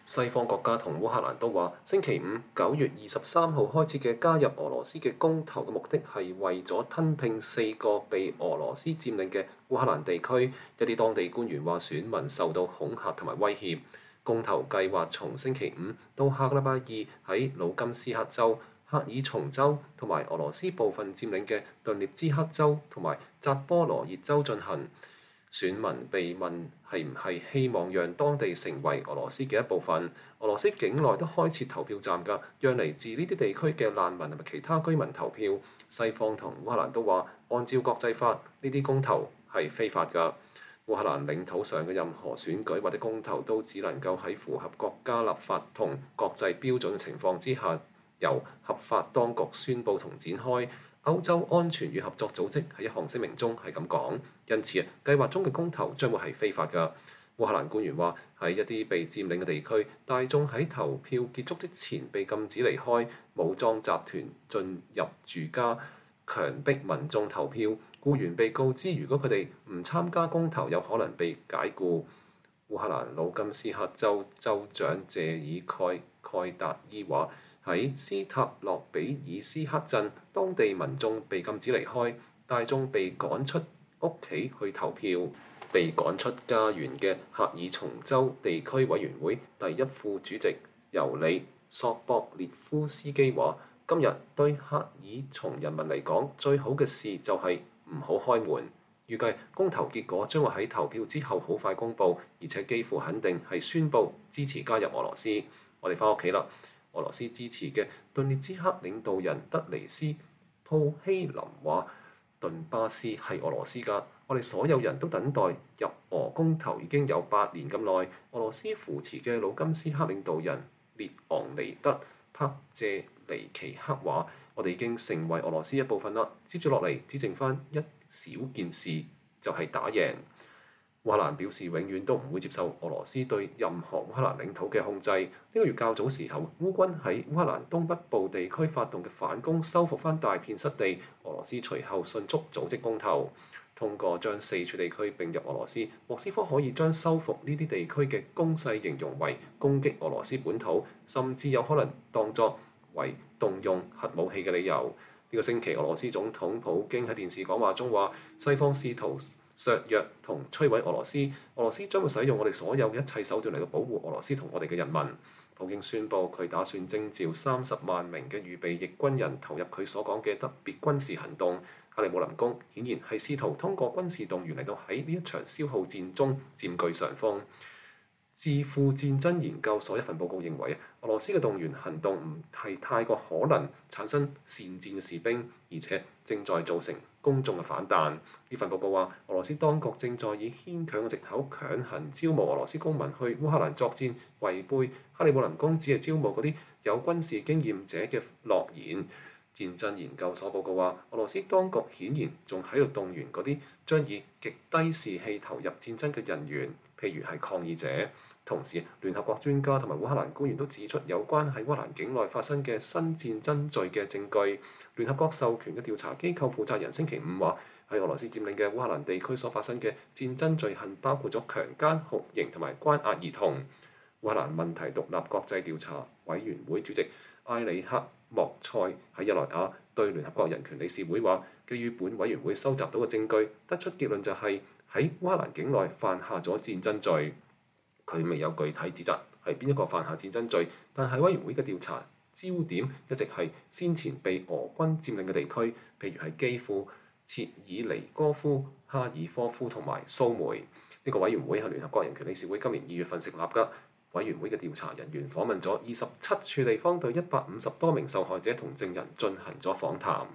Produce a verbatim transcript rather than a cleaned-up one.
西方國家同烏克蘭都話，星期五九月二十三號開始嘅加入俄羅斯嘅公投嘅目的係為咗吞併四個被俄羅斯佔領嘅烏克蘭地區。一啲當地官員話，選民受到恐嚇同埋威脅。公投計劃從星期五到下個禮拜二喺魯甘斯克州、赫爾松州同埋俄羅斯部分佔領嘅頓涅茨克州同埋扎波羅熱州進行。選民被問係唔係希望讓當地成為俄羅斯嘅一部分，俄羅斯境內都開設投票站㗎，讓嚟自呢啲地區嘅難民同埋其他居民投票。西方同烏克蘭都話，按照國際法，呢啲公投係非法㗎。烏克蘭領土上嘅任何選舉或者公投都只能夠喺符合國家立法同國際標準嘅情況之下，由合法當局宣佈同展開。歐洲安全與合作組織喺一項聲明中係咁講，因此啊，計劃中嘅公投將會係非法㗎。烏克蘭官員話，喺一啲被佔領嘅地區，大眾喺投票結束之前被禁止離開，武裝集團進入住家，強迫民眾投票。僱員被告知，如果佢哋唔參加公投，有可能被解僱。烏克蘭魯甘斯克州州長謝爾蓋蓋達伊話，喺斯塔洛比爾斯克鎮，當地民眾被禁止離開，大眾被趕出屋企去投票。被趕出家園嘅赫爾松州地區委員會第一副主席尤里索博列夫斯基話，今日對赫爾松人民嚟講，最好嘅事就係唔好開門。預計公投結果將會喺投票之後好快公佈，而且幾乎肯定係宣佈支持加入俄羅斯。我哋返屋企啦。俄羅斯支持嘅頓涅茨克領導人德尼斯普希林話，頓巴斯係俄羅斯㗎，我哋所有人都等待入俄公投已經有八年咁耐。俄羅斯扶持嘅魯甘斯克領導人列昂尼德帕謝尼奇克話，我哋已經成為俄羅斯一部分啦，接住落嚟只剩翻一小件事，就係打贏。烏克蘭表示永遠都唔會接受俄羅斯對任何烏克蘭領土嘅控制。呢個月較早時候，烏軍喺烏克蘭東北部地區發動嘅反攻，收復翻大片失地。俄羅斯隨後迅速組織公投，通過將四處地區並入俄羅斯。莫斯科可以將收復呢啲地區嘅攻勢形容為攻擊俄羅斯本土，甚至有可能當作為動用核武器嘅理由。呢個星期，俄羅斯總統普京喺電視講話中話，西方試圖削弱同摧毀俄羅斯，俄羅斯將會使用我哋所有嘅一切手段嚟到保護俄羅斯同我哋嘅人民。普京宣布佢打算徵召三十萬名嘅預備役軍人投入佢所講嘅特別軍事行動。克里姆林宮顯然係試圖通過軍事動員嚟到喺呢一場消耗戰中佔據上風。智庫戰爭研究所一份報告認為，俄羅斯嘅動員行動唔係太過可能產生善戰嘅士兵，而且正在造成公眾嘅反彈。呢份報告話，俄羅斯當局正在以牽強嘅藉口強行招募俄羅斯公民去烏克蘭作戰，違背克里姆林宮只係招募嗰啲有軍事經驗者嘅諾言。戰爭研究所報告話，俄羅斯當局顯然仲喺度動員嗰啲將以極低士氣投入戰爭嘅人員，譬如係抗議者。同時，聯合國專家同埋烏克蘭官員都指出有關喺烏克蘭境內發生嘅新戰爭罪嘅證據。聯合國授權嘅調查機構負責人星期五話，喺俄羅斯佔領嘅烏克蘭地區所發生嘅戰爭罪行包括咗強姦、酷刑同埋關押兒童。烏克蘭問題獨立國際調查委員會主席埃里克莫塞喺日內瓦對聯合國人權理事會話，基於本委員會收集到嘅證據，得出結論就係喺烏克蘭境內犯下咗戰爭罪。佢未有具體指責係邊一個犯下戰爭罪，但係委員會嘅調查焦點一直係先前被俄軍佔領嘅地區，譬如係基輔、切爾尼戈夫、哈爾科夫同埋蘇梅。呢、這個委員會係聯合國人權理事會今年二月份成立㗎。委員會嘅調查人員訪問咗二十七處地方，對一百五十多名受害者同證人進行咗訪談。